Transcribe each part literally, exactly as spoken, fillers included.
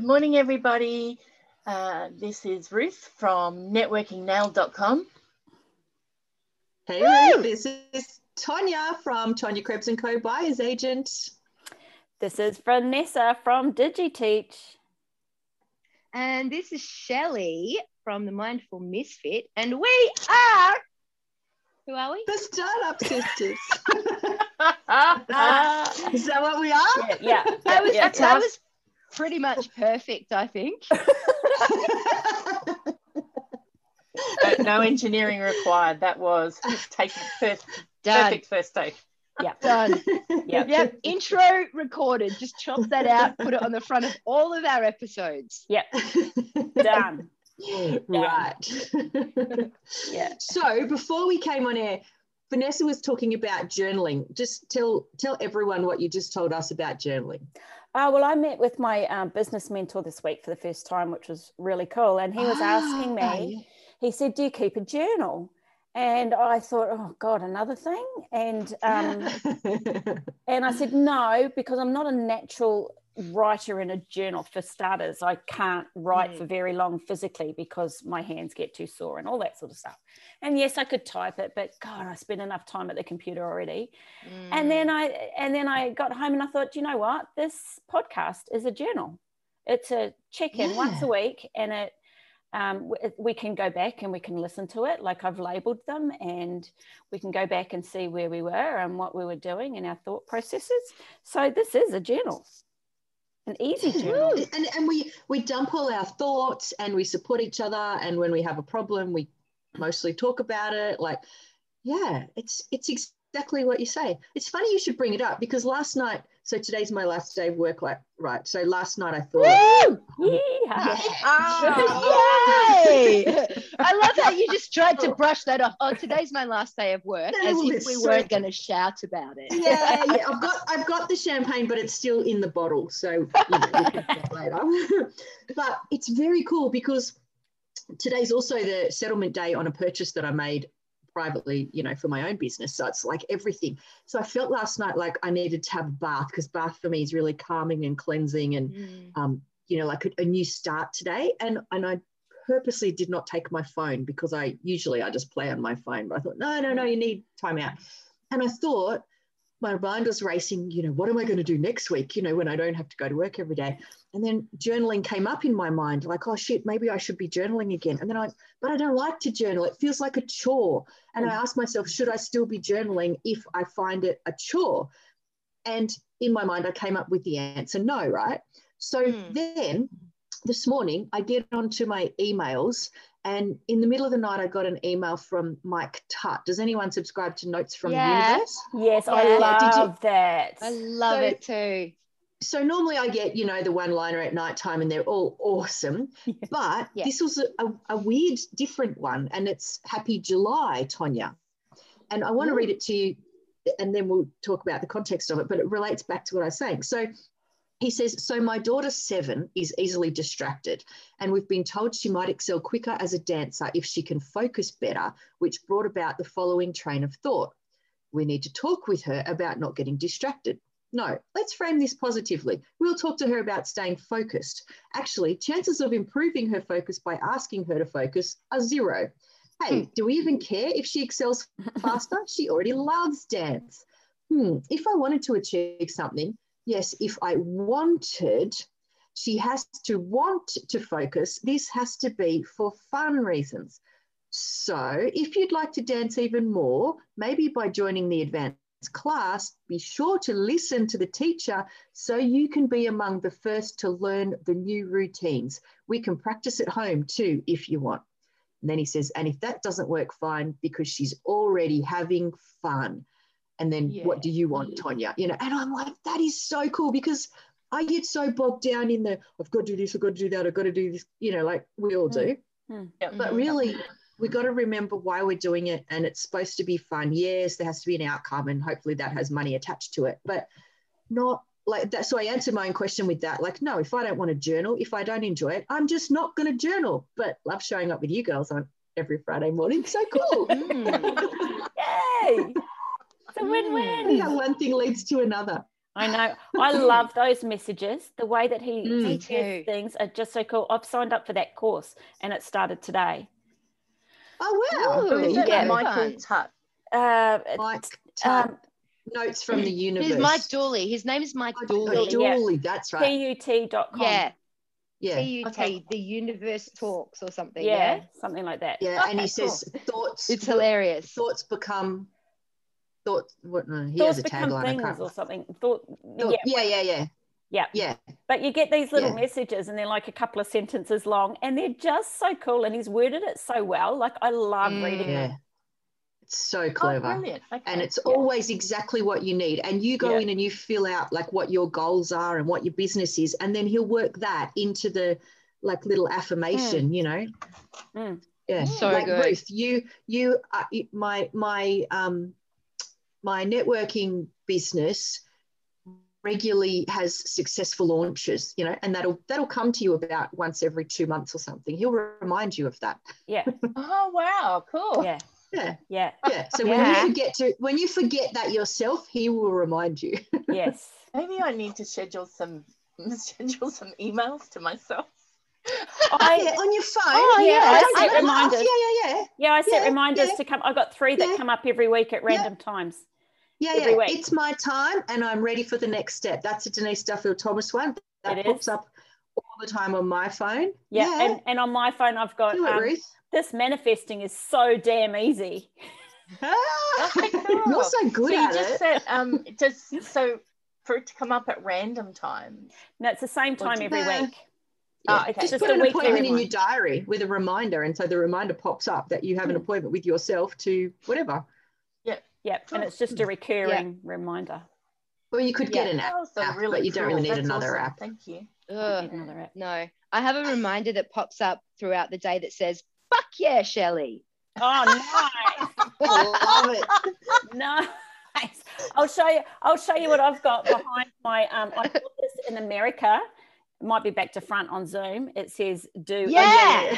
Good morning, everybody. Uh, this is Ruth from networking nail dot com. Hey, Ruth, this is Tonya from Tonya Krebs and Co. Buyer's Agent. This is Vanessa from DigiTeach. And this is Shelley from the Mindful Misfit. And we are, who are we? The Startup Sisters. Uh, Is that what we are? yeah, yeah, That was, yeah, that yeah. was pretty much perfect, I think. No, no engineering required. That was take first, Done. perfect first take. Yeah, Done. yeah, Yep. Intro recorded. Just chop that out, put it on the front of all of our episodes. yeah. Done. Right. Yeah. So before we came on air, Vanessa was talking about journaling. Just tell tell everyone what you just told us about journaling. Uh, well, I met with my um, business mentor this week for the first time, which was really cool. And he was asking Ah, me, he said, do you keep a journal? And I thought, oh God, another thing. And um, and I said, no, because I'm not a natural writer in a journal. For starters, I can't write Mm. for very long physically because my hands get too sore and all that sort of stuff. And yes, I could type it, but God, I spend enough time at the computer already. Mm. And then I and then I got home and I thought, you know what? This podcast is a journal. It's a check-in Yeah. once a week, and it um, w- we can go back and we can listen to it. Like I've labeled them, and we can go back and see where we were and what we were doing and our thought processes. So this is a journal, an easy journal. and and we we dump all our thoughts and we support each other, and when we have a problem we mostly talk about it. Like, yeah, it's it's exactly what you say. It's funny you should bring it up, because last night, so today's my last day of work, like, right, so last night I thought, Woo! Yeah. Oh, yay! I love how you just tried to brush that off. Oh, today's my last day of work, No, as well, if it's we so- weren't going to shout about it. yeah, yeah, I've got I've got the champagne, but it's still in the bottle, so you know, we'll get that later. But it's very cool because today's also the settlement day on a purchase that I made privately, you know, for my own business. So it's like everything. So I felt last night like I needed to have a bath, because bath for me is really calming and cleansing, and Mm. um, you know, like a, a new start today. And and I purposely did not take my phone, because I usually I just play on my phone, but I thought, no, no, no, you need time out. And I thought, my mind was racing, you know, what am I going to do next week, you know, when I don't have to go to work every day? And then journaling came up in my mind, like, oh shit, maybe I should be journaling again. And then I, but I don't like to journal. It feels like a chore. And I asked myself, should I still be journaling if I find it a chore? And in my mind, I came up with the answer, no, right? So Mm. then this morning I get onto my emails, and in the middle of the night, I got an email from Mike Tutt. Does anyone subscribe to Notes from Yeah. the Universe? Yes, I Yeah. love Did you- that. I love So- it too. So normally I get, you know, the one-liner at nighttime, and they're all awesome. Yeah. But Yeah. this was a, a, a weird, different one, and it's Happy July, Tonya. And I want to Ooh. read it to you, and then we'll talk about the context of it, but it relates back to what I was saying. So he says, so my daughter seven is easily distracted, and we've been told she might excel quicker as a dancer if she can focus better, which brought about the following train of thought. We need to talk with her about not getting distracted. No, let's frame this positively. We'll talk to her about staying focused. Actually, chances of improving her focus by asking her to focus are zero. Hey, do we even care if she excels faster? She already loves dance. Hmm, if I wanted to achieve something, yes, if I wanted, she has to want to focus. This has to be for fun reasons. So if you'd like to dance even more, maybe by joining the advanced class, be sure to listen to the teacher so you can be among the first to learn the new routines. We can practice at home too if you want. And then he says, and if that doesn't work, fine, because she's already having fun. And then Yeah. what do you want, Tonya? You know, and I'm like, that is so cool, because I get so bogged down in the, I've got to do this, I've got to do that, I've got to do this, you know, like we all do. Mm. Yep. But Mhm. really, we got to remember why we're doing it, and it's supposed to be fun. Yes, there has to be an outcome, and hopefully that has money attached to it, but not like that. So I answered my own question with that. Like, no, if I don't want to journal, if I don't enjoy it, I'm just not going to journal. But love showing up with you girls on every Friday morning. So cool. Mm. Yay! It's a Yeah, win-win. one thing leads to another. I know. I love those messages. The way that he Mm. Me says too. things are just so cool. I've signed up for that course and it started today. Oh, wow. Ooh, Who There is you it? yeah, go. Michael fun. Tutt. Uh, Mike um, Tutt, Notes from the Universe. He's Mike Dooley. His name is Mike Oh, Dooley. Dooley, yeah. Dooley, that's right. T U T dot com. Yeah, Yeah. T U T, Okay. the Universe Talks or something. Yeah, Yeah, something like that. Yeah, and he Okay, says thoughts. it's hilarious. Thoughts become thoughts. What? No, he Thoughts has a become tagline. I things can't. or something. Thought, Thought, yeah, yeah, yeah, yeah, yeah. yeah. But you get these little Yeah. messages and they're like a couple of sentences long and they're just so cool. And he's worded it so well. Like I love Mm. reading Yeah. them. It's so Oh, clever. brilliant. Okay. And it's Yeah. always exactly what you need. And you go Yeah. in and you fill out like what your goals are and what your business is. And then he'll work that into the like little affirmation, you know. Mm. Yeah. So like good. Ruth, you, you, uh, you- my, my, um, my networking business regularly has successful launches, you know, and that'll, that'll come to you about once every two months or something. He'll remind you of that. Yeah. Oh, wow. Cool. Yeah. Yeah. Yeah. Yeah. So when Yeah. you forget to, when you forget that yourself, he will remind you. Yes. Maybe I need to schedule some schedule some emails to myself. I, Yeah, on your phone. Oh, yeah, yeah. I Don't set turn it off. reminders. Yeah, yeah, yeah. Yeah, I set Yeah, reminders yeah. to come. I've got three that Yeah. come up every week at random times. Yeah, Every yeah. week. It's my time and I'm ready for the next step. That's a Denise Duffield Thomas one. That It pops is. up all the time on my phone. Yeah. Yeah. And, and on my phone, I've got Do it, um, Ruth. this manifesting is so damn easy. Ah, Okay, cool. You're so good so you at just it. said um just so for it to come up at random times. No, it's the same time do- every Uh, week. Oh, It's okay. Just just put a an weekly appointment in reminder. your diary with a reminder. And so the reminder pops up that you have an Hmm. appointment with yourself to whatever. Yep. And it's just a recurring reminder. Or you could get Yeah. an app, Oh, so really but you don't cool. really need That's another awesome. app. Thank you. Ugh, Need another app. no, I have a reminder that pops up throughout the day that says, "Fuck yeah, Shelley." Oh, Love it. nice. Nice. I'll show you. I'll show you what I've got behind my. Um, I bought this in America. It might be back to front on Zoom. It says "Do." Yeah,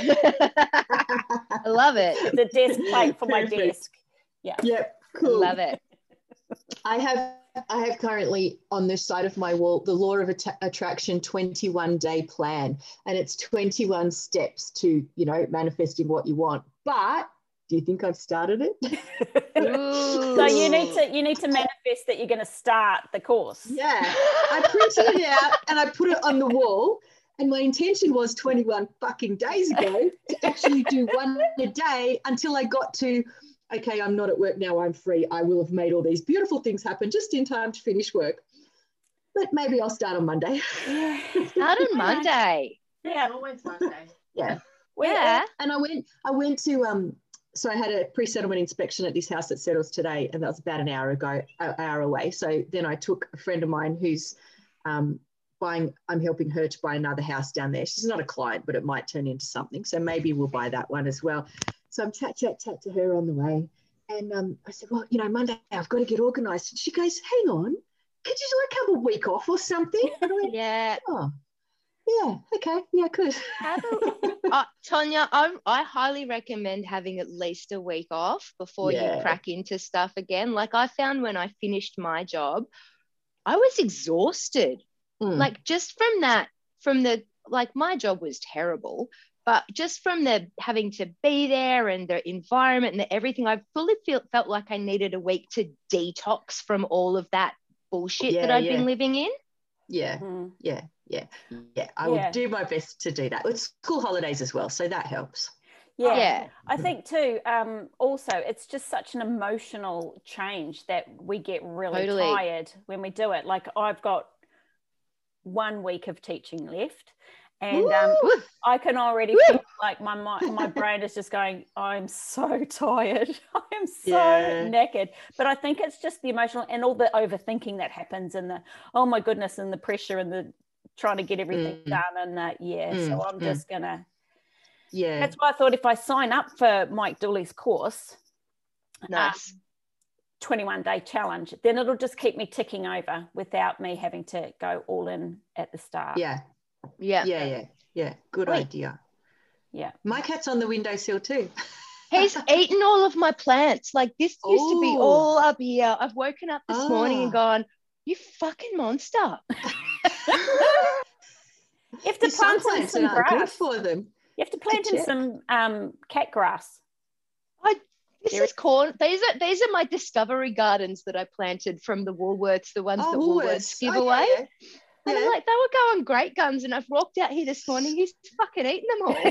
I love it. It's a desk plate for my Perfect. desk. Yeah. Yep. I Cool. love it. I have I have currently on this side of my wall the Law of Att- Attraction twenty-one day plan, and it's twenty-one steps to, you know, manifesting what you want. But do you think I've started it? So you need to you need to manifest that you're going to start the course. Yeah, I printed it out and I put it on the wall. And my intention was twenty-one fucking days ago to actually do one a day until I got to, okay, I'm not at work now, I'm free. I will have made all these beautiful things happen just in time to finish work. But maybe I'll start on Monday. Yeah. Start on Monday. Yeah. Always Monday. Yeah. Yeah. And I went, I went to, um, so I had a pre-settlement inspection at this house that settles today, and that was about an hour ago, an hour away. So then I took a friend of mine who's um, buying, I'm helping her to buy another house down there. She's not a client, but it might turn into something. So maybe we'll buy that one as well. So I'm chat, chat, chat to her on the way. And um, I said, well, you know, Monday I've got to get organised. And she goes, hang on, could you like have a week off or something? And I went, Yeah. oh, yeah, okay, yeah, good. Have a, uh, Tonya, I, I highly recommend having at least a week off before Yeah. you crack into stuff again. Like I found when I finished my job, I was exhausted. Mm. Like just from that, from the, like my job was terrible, but just from the having to be there and the environment and the everything, I fully feel, felt like I needed a week to detox from all of that bullshit that Yeah, I'd yeah. been living in. Yeah, Mm. yeah, yeah, yeah. I Yeah. will do my best to do that. It's school holidays as well, so that helps. Yeah. Yeah. I think too, um, also, it's just such an emotional change that we get really Totally. tired when we do it. Like I've got one week of teaching left, and um, Woo! I can already Woo! feel like my, my my brain is just going, I'm so tired. I'm so Yeah. knackered. But I think it's just the emotional and all the overthinking that happens, and the, oh my goodness, and the pressure and the trying to get everything Mm. done. And the, yeah, so Mm, I'm mm. just going to, Yeah, that's why I thought if I sign up for Mike Dooley's course, Nice. twenty-one day challenge, then it'll just keep me ticking over without me having to go all in at the start. yeah, Yeah. yeah, yeah, yeah. Good Wait. idea. Yeah. My cat's on the windowsill too. He's eaten all of my plants. Like this used to be Oh. all up here. I've woken up this morning and Ah. gone, You fucking monster. You have to There's some plant in plants some that aren't good grass. for them. You have to plant in check. some um, cat grass. I, this There is corn. These are these are my discovery gardens that I planted from the Woolworths, the ones Oh, that Woolworths. Woolworths give Okay, away. yeah. And Yeah. I'm like, they were going great guns. And I've walked out here this morning, he's fucking eaten them all.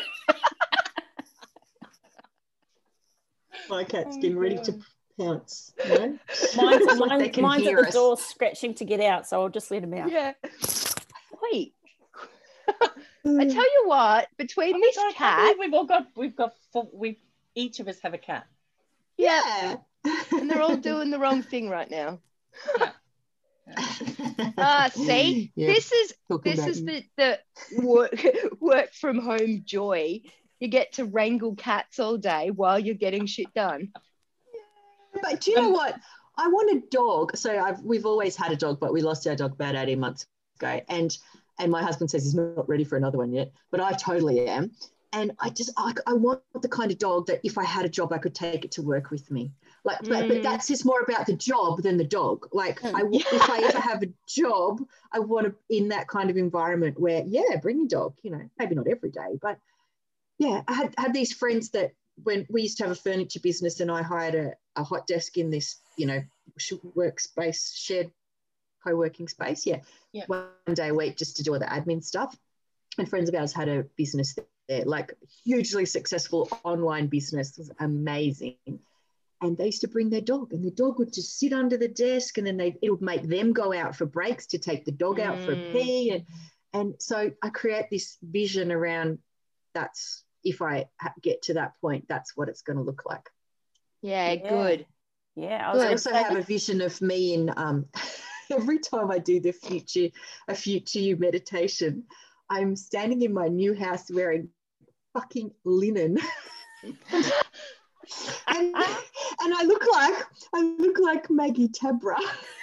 My cat's Oh, getting ready to God. pounce. You know? Mine's, It's like they mine's, can mine's at hear the us. door scratching to get out, so I'll just let him out. Yeah. Wait. I tell you what, between this I can't cat, believe we've all got we've got four, we each of us have a cat. yeah, Yeah. and they're all doing the wrong thing right now. Yeah. Ah, see, Yeah, this is talking this about is you. the the work work from home joy. You get to wrangle cats all day while you're getting shit done. But do you know Um, what? I want a dog. So I've we've always had a dog, but we lost our dog about eighteen months ago. And and my husband says he's not ready for another one yet, but I totally am. And I just I, I want the kind of dog that if I had a job, I could take it to work with me. Like, but, but Mm. that's just more about the job than the dog. Like, Mm. I w- if I ever have a job, I want to in that kind of environment where, yeah, bring your dog. You know, maybe not every day, but yeah, I had had these friends that when we used to have a furniture business, and I hired a, a hot desk in this, you know, workspace, shared co-working space. Yeah. Yeah. One day a week just to do all the admin stuff. And friends of ours had a business there, like hugely successful online business. It was amazing. And they used to bring their dog, and the dog would just sit under the desk, and then they it would make them go out for breaks to take the dog out for a Mm. pee. And and so I create this vision around that's if I ha- get to that point, that's what it's going to look like. Yeah, Yeah. good. Yeah, I I was Good. going to also say, have a vision of me in um, every time I do the future, a future you meditation, I'm standing in my new house wearing fucking linen. and, and I look like I look like Maggie Tabra.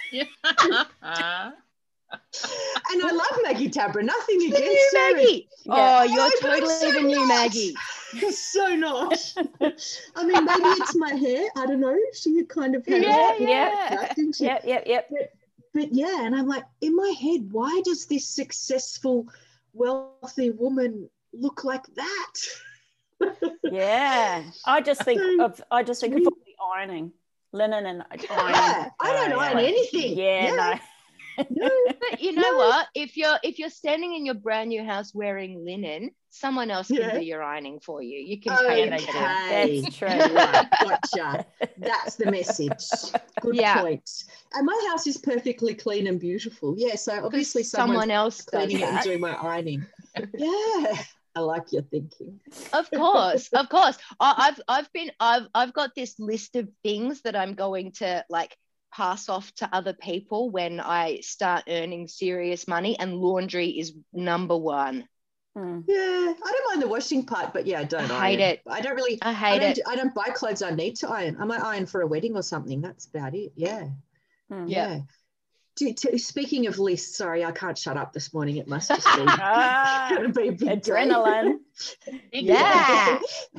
And I love Maggie Tabra, nothing The against new her. Maggie. Yeah. Oh, you're Oh, but I'm totally so the new not. Maggie. You're so not. I mean, maybe it's my hair. I don't know. She kind of had Yeah, a yeah. black, didn't she? yep, yep, yep. But yeah, and I'm like, in my head, why does this successful, wealthy woman look like that? Yeah, I just think So of I just think of sweet. all the ironing, linen and ironing. Yeah, I don't Oh, iron yeah. anything. Yeah, no. no. But you know No. what? If you're if you're standing in your brand new house wearing linen, someone else can Yeah. do your ironing for you. You can Okay, pay them to do it. That's true. right, gotcha. That's the message. Good Yeah. point. And my house is perfectly clean and beautiful. Yeah, so obviously Because someone's someone else does cleaning it and that. doing my ironing. Yeah, I like your thinking. Of course, of course. I, I've I've been I've I've got this list of things that I'm going to like pass off to other people when I start earning serious money, and laundry is number one. Hmm. Yeah, I don't mind the washing part, but yeah, I don't I hate iron. it. I don't really. I I hate don't. it. I don't buy clothes I need to iron. I might iron for a wedding or something. That's about it. Yeah. Hmm. Yeah. Yeah. Do, to, speaking of lists, sorry, I can't shut up this morning. It must just be, Ah, gonna be a big day. adrenaline. Yeah.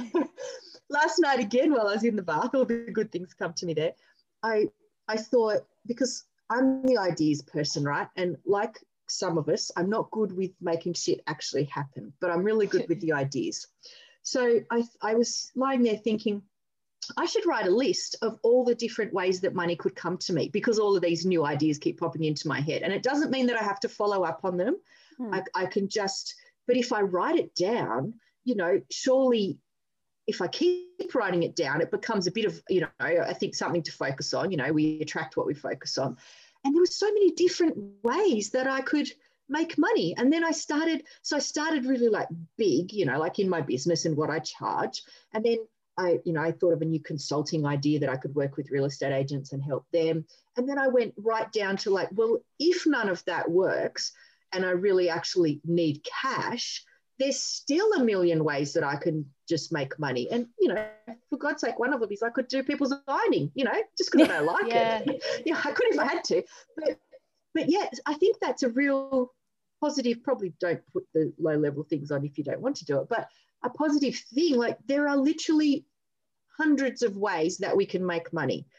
Last night again, while I was in the bath, all the good things come to me there. I I thought, because I'm the ideas person, right? And like some of us, I'm not good with making shit actually happen, but I'm really good with the ideas. So I I was lying there thinking, I should write a list of all the different ways that money could come to me, because all of these new ideas keep popping into my head. And it doesn't mean that I have to follow up on them. Hmm. I, I can just, but if I write it down, you know, surely if I keep writing it down, it becomes a bit of, you know, I think something to focus on. You know, we attract what we focus on. And there were so many different ways that I could make money. And then I started, so I started really like big, you know, like in my business and what I charge. And then I, you know, I thought of a new consulting idea that I could work with real estate agents and help them. And then I went right down to like, well, if none of that works and I really actually need cash, there's still a million ways that I can just make money. And, you know, for God's sake, one of them is I could do people's ironing, you know, just because I don't like Yeah. it. Yeah, I could if I had to. But, but yeah, I think that's a real positive. Probably don't put the low level things on if you don't want to do it. But a positive thing, like there are literally hundreds of ways that we can make money.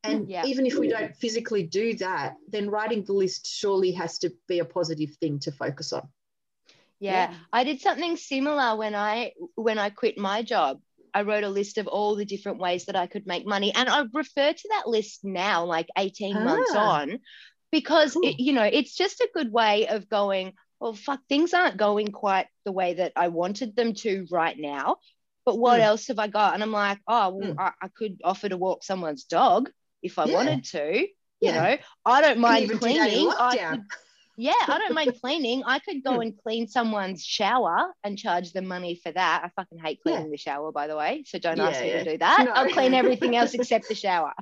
And Yeah. even if we don't physically do that, then writing the list surely has to be a positive thing to focus on. Yeah. Yeah. I did something similar when I when I quit my job. I wrote a list of all the different ways that I could make money. And I refer to that list now, like eighteen Ah. months on, because Cool. it, you know, it's just a good way of going, well, fuck, things aren't going quite the way that I wanted them to right now. But what Mm. else have I got? And I'm like, oh, well, Mm. I, I could offer to walk someone's dog if I Yeah. wanted to. You Yeah. know, I don't Can mind even do that in cleaning. I lockdown. could, yeah, I don't mind cleaning. I could go Hmm. and clean someone's shower and charge them money for that. I fucking hate Yeah. cleaning the shower, by the way. So don't Yeah, ask me yeah. to do that. No. I'll clean everything else except the shower.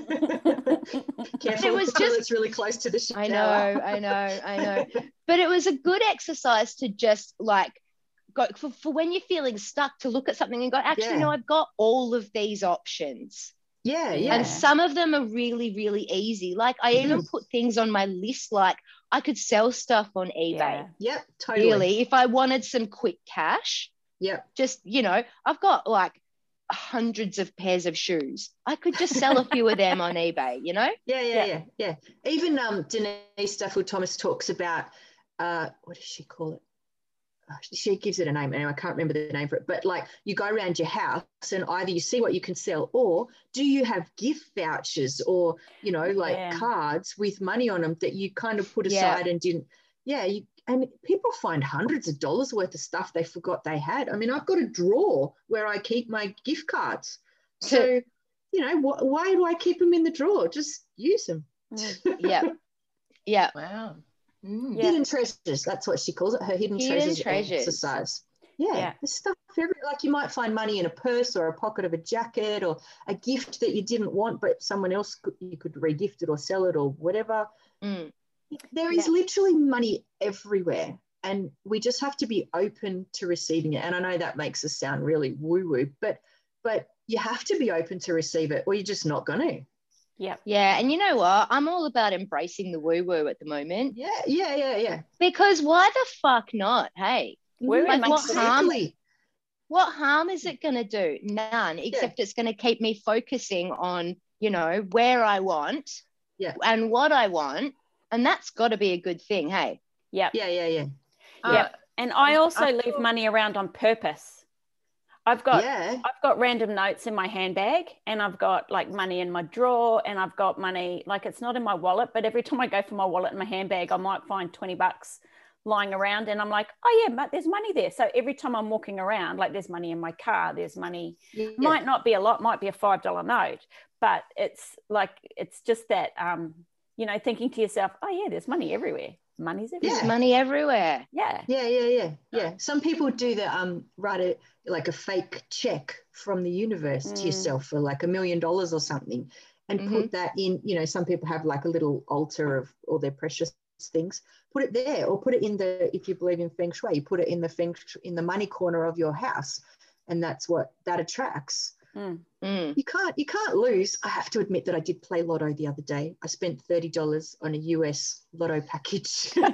Careful, It was the just- toilet's really close to the shower. I know, I know, I know. But it was a good exercise to just like go for, for when you're feeling stuck, to look at something and go, actually, Yeah. no, I've got all of these options. Yeah, Yeah. yeah. And some of them are really, really easy. Like I even put things on my list, like I could sell stuff on eBay. Yeah. Yep, totally. Really, if I wanted some quick cash, Yep. just, you know, I've got like hundreds of pairs of shoes. I could just sell a few of them on eBay, you know? Yeah, yeah, Yeah. yeah, yeah. Even um, Denise Duffield Thomas talks about, uh, what does she call it? Oh, she gives it a name, and I can't remember the name for it. But like, you go around your house, and either you see what you can sell, or do you have gift vouchers, or you know, like Yeah. cards with money on them that you kind of put Yeah. aside and didn't. Yeah, you, and people find hundreds of dollars worth of stuff they forgot they had. I mean, I've got a drawer where I keep my gift cards. So, you know, wh- why do I keep them in the drawer? Just use them. Mm. Yeah. Yeah. Wow. Mm. Yeah. Hidden treasures, that's what she calls it, her hidden, Hidden treasures, treasures. exercise. Yeah, Yeah. there's stuff every, like you might find money in a purse or a pocket of a jacket or a gift that you didn't want, but someone else could, you could re-gift it or sell it or whatever. Mm. There is Yeah. literally money everywhere, and we just have to be open to receiving it. And I know that makes us sound really woo-woo, but but you have to be open to receive it, or you're just not going to. Yeah. Yeah. And you know what? I'm all about embracing the woo-woo at the moment, Yeah, yeah, yeah, yeah. because why the fuck not? Hey, Woo-woo like makes what sense. harm? Exactly. What harm is it going to do? None, except it's going to keep me focusing on, you know, where I want Yeah. and what I want. And that's got to be a good thing. Hey. Yep. Yeah, yeah, yeah. Yep. And I also I leave thought- money around on purpose. I've got yeah. I've got random notes in my handbag, and I've got like money in my drawer, and I've got money, like it's not in my wallet, but every time I go for my wallet in my handbag, I might find twenty bucks lying around, and I'm like, oh yeah, but there's money there. So every time I'm walking around, like there's money in my car, there's money, yeah. might not be a lot, might be a five dollar note, but it's like, it's just that, um, you know, thinking to yourself, oh yeah, there's money everywhere. Money's everywhere. There's money everywhere. Yeah. Yeah, yeah, yeah, yeah. Some people do the um write a like a fake check from the universe Mm. to yourself for like a million dollars or something, and put that in. You know, some people have like a little altar of all their precious things. Put it there, or put it in the. If you believe in feng shui, you put it in the feng shui, in the money corner of your house, and that's what that attracts. Mm. Mm. You can't you can't lose. I have to admit that I did play lotto the other day. I spent thirty dollars on a U S lotto package and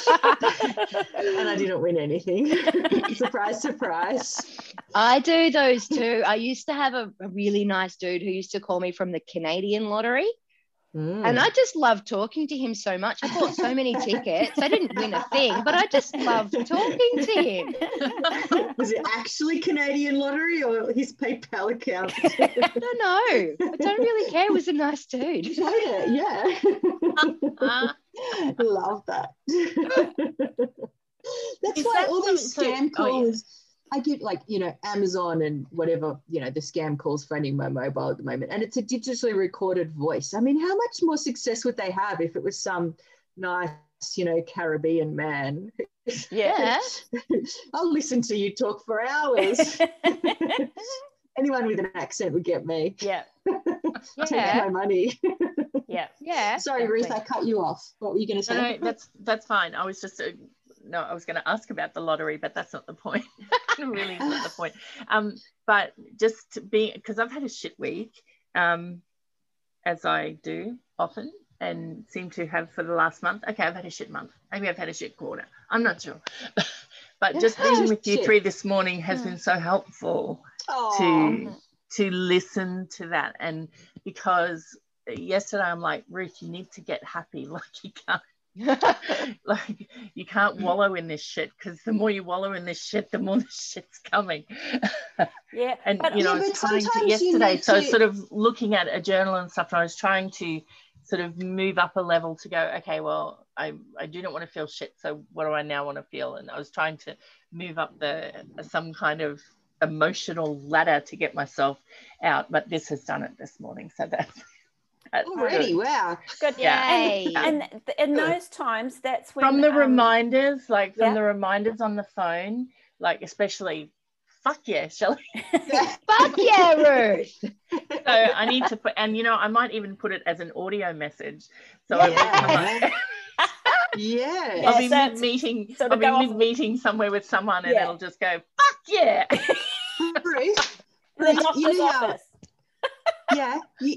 I didn't win anything. Surprise, surprise. I do those too. I used to have a, a really nice dude who used to call me from the Canadian lottery. Mm. And I just loved talking to him so much. I bought so many tickets. I didn't win a thing, but I just loved talking to him. Was it actually Canadian lottery or his PayPal account? I don't know. I don't really care. He was a nice dude. Yeah, yeah. Love that. That's Is why that all these some- so- scam oh, yeah. calls, I get like, you know, Amazon and whatever, you know, the scam calls phoning my mobile at the moment. And it's a digitally recorded voice. I mean, how much more success would they have if it was some nice, you know, Caribbean man? Yeah. I'll listen to you talk for hours. Anyone with an accent would get me. Yeah. Take Yeah. my money. Yeah. Yeah. Sorry, Ruth, I cut you off. What were you going to No, say? no, that's that's fine. I was just uh, no, I was going to ask about the lottery, but that's not the point. Really, is not the point. Um, but just to be, because I've had a shit week, um, as I do often, and seem to have for the last month. Okay, I've had a shit month. Maybe I've had a shit quarter. I'm not sure. But just being with you Shit. three this morning has been so helpful Oh, to to listen to that, and because yesterday I'm like, Ruth, you need to get happy. Like you can't. Like you can't wallow in this shit, because the more you wallow in this shit, the more the shit's coming. Yeah. And but, you know, yeah, I was trying to yesterday, so I was sort of looking at a journal and stuff, and I was trying to sort of move up a level to go, okay, well, I, I do not want to feel shit, so what do I now want to feel? And I was trying to move up the some kind of emotional ladder to get myself out, but this has done it this morning, so that's already good. Wow, good. Yeah. And, and in those times, that's when from the um, reminders, like from yeah. the reminders on the phone, like especially, fuck yeah, Shelley. Fuck yeah, Ruth. So I need to put, and you know, I might even put it as an audio message. So yeah. I will yeah. I'll be yeah, mid meeting. Sort I'll of be off. mid meeting somewhere with someone, and yeah. it'll just go, fuck yeah. Ruth, Ruth, you know how, office. yeah, you,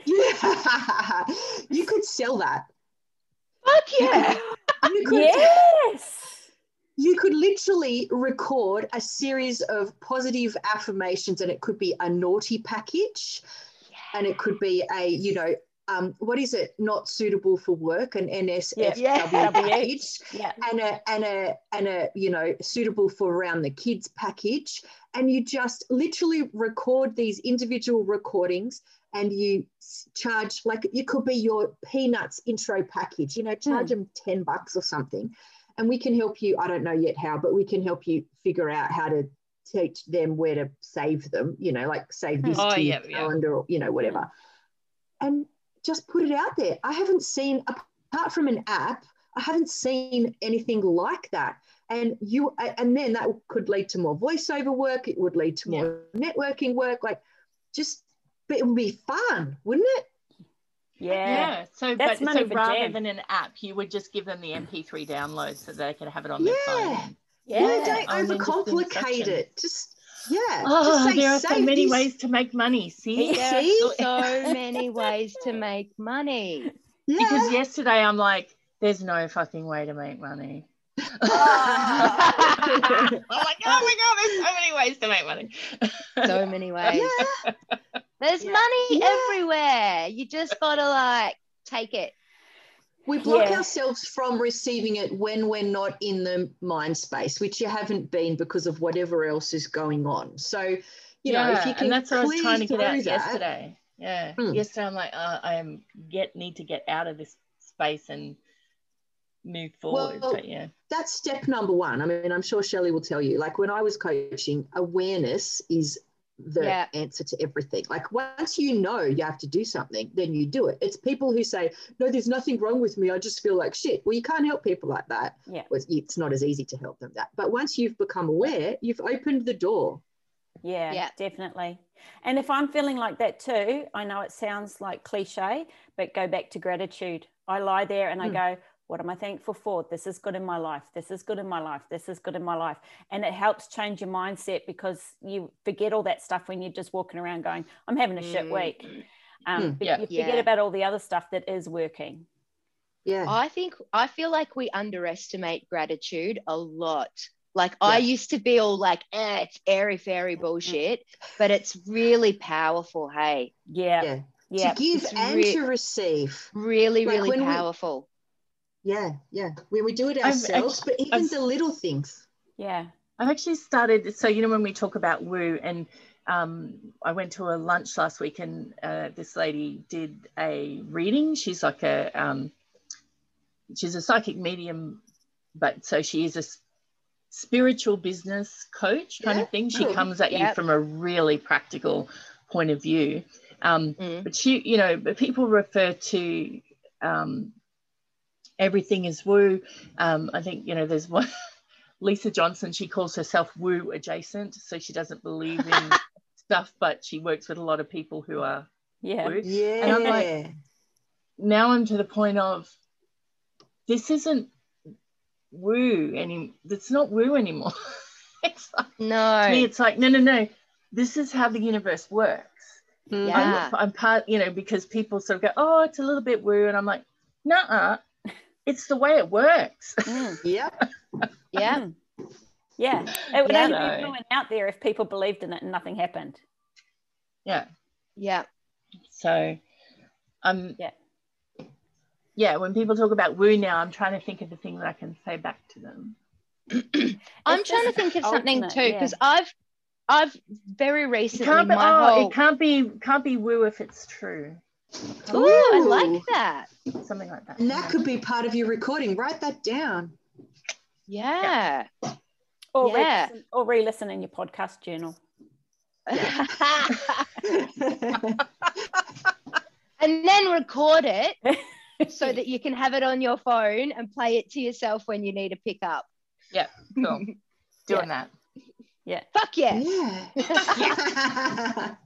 yeah, you could sell that. Fuck yeah. You could, yes. You could literally record a series of positive affirmations, and it could be a naughty package, yeah. and it could be a, you know, um, what is it? Not suitable for work, an N S F W yeah. package, yeah. and a and a and a you know, suitable for around the kids package, and you just literally record these individual recordings, and you charge, like, it could be your Peanuts intro package, you know, charge mm. them ten bucks or something, and we can help you. I don't know yet how, but we can help you figure out how to teach them where to save them, you know, like save this oh, to yeah, your yeah. calendar or, you know, whatever. Mm. And just put it out there. I haven't seen, apart from an app, I haven't seen anything like that. And you, and then that could lead to more voiceover work. It would lead to more yeah. networking work. Like, just, but it would be fun, wouldn't it? Yeah. Yeah. So, That's but so rather Jen. than an app, you would just give them the M P three download so they can have it on their yeah. phone. Yeah. Yeah. Don't overcomplicate it. Just. Yeah. Oh, just say, there are so many these... ways to make money. See, there are so many ways to make money. Yeah. Because yesterday I'm like, there's no fucking way to make money. Oh. I'm like, oh my god, there's so many ways to make money. So many ways. Yeah. There's yeah. money yeah. everywhere. You just gotta like take it. We block yeah. ourselves from receiving it when we're not in the mind space, which you haven't been because of whatever else is going on. So, you yeah, know, if you can, and that's what I was trying to get out that, yesterday. Yeah, hmm. yesterday I'm like, uh, I am get need to get out of this space and move forward. Well, but yeah, that's step number one. I mean, I'm sure Shelley will tell you. Like when I was coaching, awareness is the yeah. answer to everything. Like once you know you have to do something, then you do it. It's people who say, no, there's nothing wrong with me, I just feel like shit. Well, you can't help people like that. Yeah. Well, it's not as easy to help them that. But once you've become aware, you've opened the door. Yeah, yeah, definitely. And if I'm feeling like that too, I know it sounds like cliche, but go back to gratitude. I lie there and I mm. go, what am I thankful for? This is good in my life. This is good in my life. This is good in my life. And it helps change your mindset because you forget all that stuff when you're just walking around going, I'm having a shit week. Um, mm. but yeah. you forget yeah. about all the other stuff that is working. Yeah. I think, I feel like we underestimate gratitude a lot. Like yeah. I used to be all like, eh, it's airy fairy bullshit, but it's really powerful. Hey. Yeah. Yeah. yeah. To give it's and re- to receive. Really, like really powerful. We, Yeah, yeah. When we do it ourselves, actually, but even I've, the little things. Yeah. I've actually started, so, you know, when we talk about woo, and um, I went to a lunch last week and uh, this lady did a reading. She's like a, um, she's a psychic medium, but so she is a spiritual business coach kind yeah. of thing. She cool. comes at yep. you from a really practical point of view. Um, mm. But she, you know, but people refer to, um, everything is woo. Um, I think, you know, there's one, Lisa Johnson, she calls herself woo adjacent. So she doesn't believe in stuff, but she works with a lot of people who are yeah. woo. Yeah. And I'm like, now I'm to the point of, this isn't woo any, it's not woo anymore. It's like, no. to me, it's like, no, no, no. This is how the universe works. Yeah. I'm, I'm part, you know, because people sort of go, oh, it's a little bit woo. And I'm like, nuh-uh. It's the way it works. Mm. Yep. Yeah. Mm. Yeah. It would Yeah, only no. be going out there if people believed in it and nothing happened. Yeah. Yeah. So, Um, Yeah. Yeah, when people talk about woo now, I'm trying to think of the thing that I can say back to them. I'm trying to think of something ultimate, too, yeah. because I've I've very It recently can't be, my oh, whole it can't be can't be woo if it's true. Ooh, I Ooh. like that. Something like that. And that could be part of your recording. Write that down. Yeah. Or Yeah. re-listen, or re-listen in your podcast journal. And then record it so that you can have it on your phone and play it to yourself when you need to pick up. Yeah, cool. Doing Yeah. that. Yeah. Fuck yes. Yeah.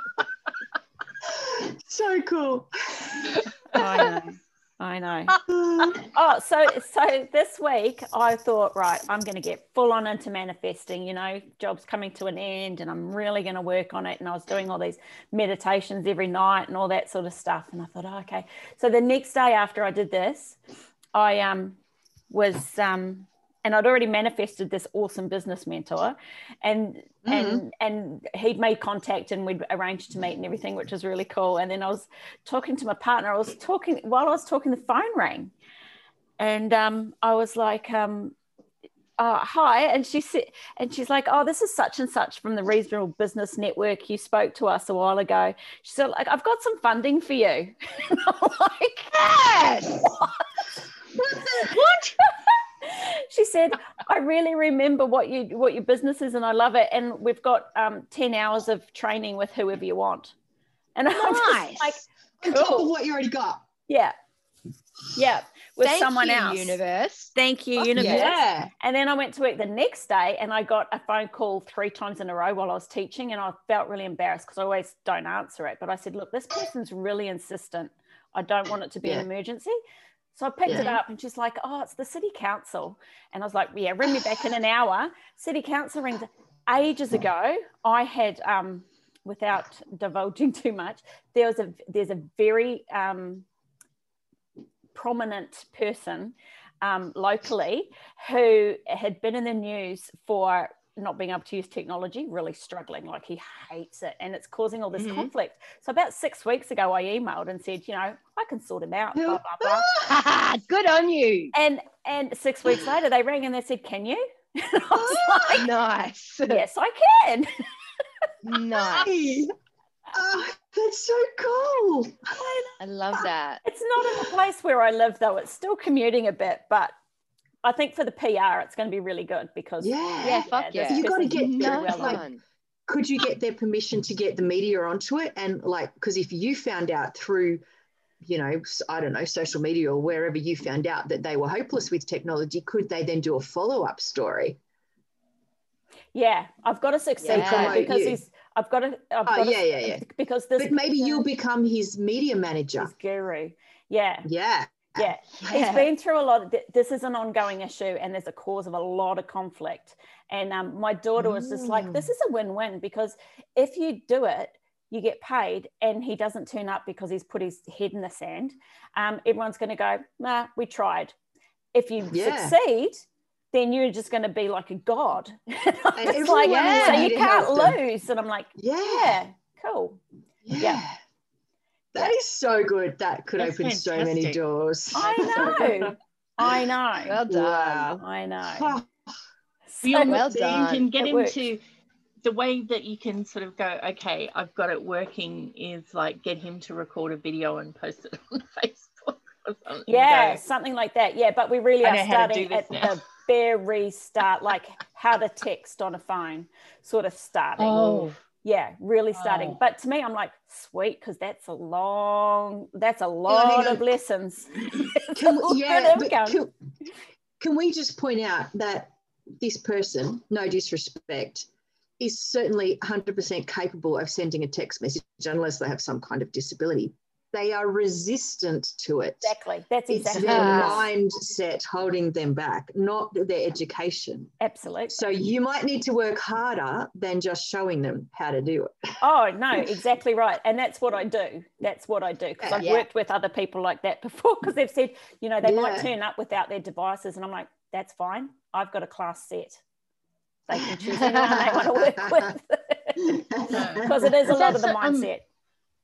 So cool. I know. I know. Oh, so so this week I thought, right, I'm going to get full on into manifesting, you know, job's coming to an end and I'm really going to work on it. And I was doing all these meditations every night and all that sort of stuff. And I thought, oh, okay. So the next day after I did this, I um was um and I'd already manifested this awesome business mentor, and mm-hmm. and and he'd made contact and we'd arranged to meet and everything, which was really cool. And then I was talking to my partner. I was talking while I was talking, the phone rang, and um, I was like, um, uh, "Hi," and she said, and she's like, "Oh, this is such and such from the Regional Business Network. You spoke to us a while ago." She said, "Like, I've got some funding for you." And I'm like, Yes. What? What? She said, I really remember what you what your business is and I love it. And we've got um, ten hours of training with whoever you want. And I'm Nice. just like, On top of what you already got. Yeah. Yeah. With Thank someone you, else. Universe. Thank you, Fuck universe. Yeah. And then I went to work the next day and I got a phone call three times in a row while I was teaching, and I felt really embarrassed because I always don't answer it. But I said, look, this person's really insistent. I don't want it to be Yeah. an emergency. So I picked Yeah. it up and she's like, oh, it's the city council. And I was like, yeah, ring me back in an hour. City council rings. Ages ago, I had, um, without divulging too much, there was a, there's a very um, prominent person um, locally who had been in the news for not being able to use technology, really struggling, like he hates it, and it's causing all this mm-hmm. conflict. So about six weeks ago, I emailed and said, you know, I can sort him out, blah, blah, blah. Good on you. And and six weeks later, they rang and they said, can you? And I was like, nice. Yes, I can. Nice. Oh, that's so cool. I love that. It's not in the place where I live, though. It's still commuting a bit, but I think for the P R, it's going to be really good because yeah, yeah, fuck yeah. You got to get no well like, could you get their permission to get the media onto it? And like, because if you found out through, you know, I don't know, social media or wherever you found out that they were hopeless with technology, could they then do a follow-up story? Yeah, I've got to succeed yeah. because you. he's. I've got to. I've oh got yeah, to, yeah, yeah. Because this. But maybe you'll become his media manager. His guru. Yeah. Yeah. Yeah. yeah, he's been through a lot of, this is an ongoing issue and there's a cause of a lot of conflict. And um, my daughter was just like, this is a win-win, because if you do it, you get paid, and he doesn't turn up because he's put his head in the sand. Um, everyone's going to go, nah, we tried. If you yeah. succeed, then you're just going to be like a god. It's like, yeah, so you can't lose. And I'm like, yeah, yeah cool. Yeah. yeah. That yeah. is so good. That could That's open fantastic. so many doors. I know. I know. Well done. Wow. I know. Oh, so, you, well so done. You can get it him works. to, the way that you can sort of go, okay, I've got it working, is like get him to record a video and post it on Facebook or something. Yeah, go, something like that. Yeah, but we really I are starting at now. the very start, like how to text on a phone, sort of starting. Oh. Yeah, really starting. Oh. But to me, I'm like, sweet, because that's a long, that's a lot yeah, of lessons. Can, yeah, but can, can we just point out that this person, no disrespect, is certainly one hundred percent capable of sending a text message unless they have some kind of disability. They are resistant to it. Exactly. That's exactly it's their mindset holding them back, not their education. Absolutely. So you might need to work harder than just showing them how to do it. Oh, no, exactly right. And that's what I do. That's what I do. Because I've yeah. worked with other people like that before, because they've said, you know, they yeah. might turn up without their devices. And I'm like, that's fine. I've got a class set. They can choose anyone they want to work with. Because it is a lot of the mindset.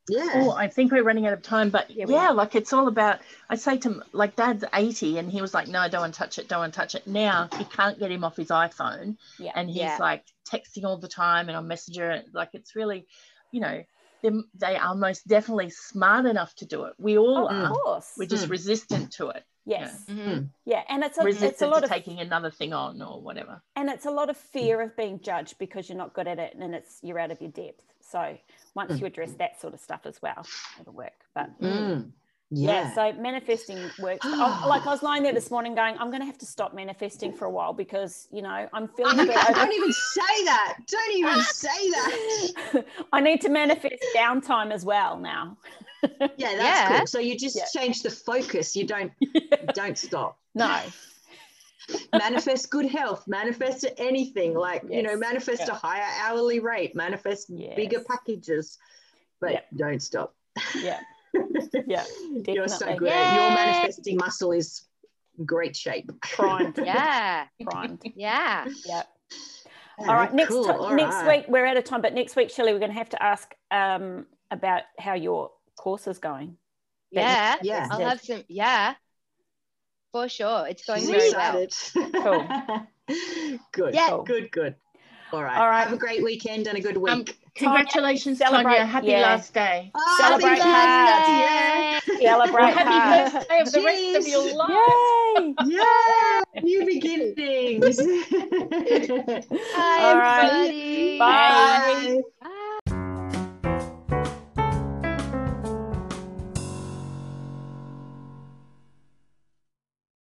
Yeah. Oh, I think we're running out of time, but Yeah, yeah, we are. like it's all about, I say to him, like Dad's eighty and he was like, no, don't want to touch it, don't want to touch it. Now he can't get him off his iPhone Yeah. and he's Yeah. like texting all the time and on Messenger. Like it's really, you know, them- they are most definitely smart enough to do it. We all Of are. course. We're just Mm. resistant to it. Yes. Mhm. Yeah. And it's a, it's a Resistant lot to of taking another thing on or whatever. and it's a lot of fear of being judged because you're not good at it and it's you're out of your depth. So once you address that sort of stuff as well, it'll work. But Mm. yeah, Yeah. so manifesting works. I, like I was lying there this morning going, I'm going to have to stop manifesting for a while because, you know, I'm feeling a bit over. Don't even say that. Don't even say that. I need to manifest downtime as well now. Yeah, that's Yeah. cool. So you just Yeah. change the focus. You don't don't stop. No. Manifest good health, manifest anything, like you know, Yes. manifest Yeah. a higher hourly rate, manifest bigger Yes. packages, but Yep. don't stop. Yeah. Yeah. You're so Definitely. good at it. Your Yay. manifesting muscle is in great shape. Primed. Yeah. Primed. Yeah. Yeah. Yeah, All right. Next cool. ti- All next right. week we're out of time, but next week, Shelley, we're going to have to ask um, about how your course is going. Yeah. Yeah. I'll have some. Yeah. For sure. It's going She's very well. excited. Cool. Good. Yeah. Cool. Good, good. All right. All right. Have a great weekend and a good week. Um, congratulations, celebrate- Tanya. Happy yeah. last day. Oh, celebrate happy birthday. Celebrate Well, happy hard. first day of the rest of your Cheers. life. Yay! birthday. Yeah, new beginnings. Hi, All right. everybody. Bye. Bye.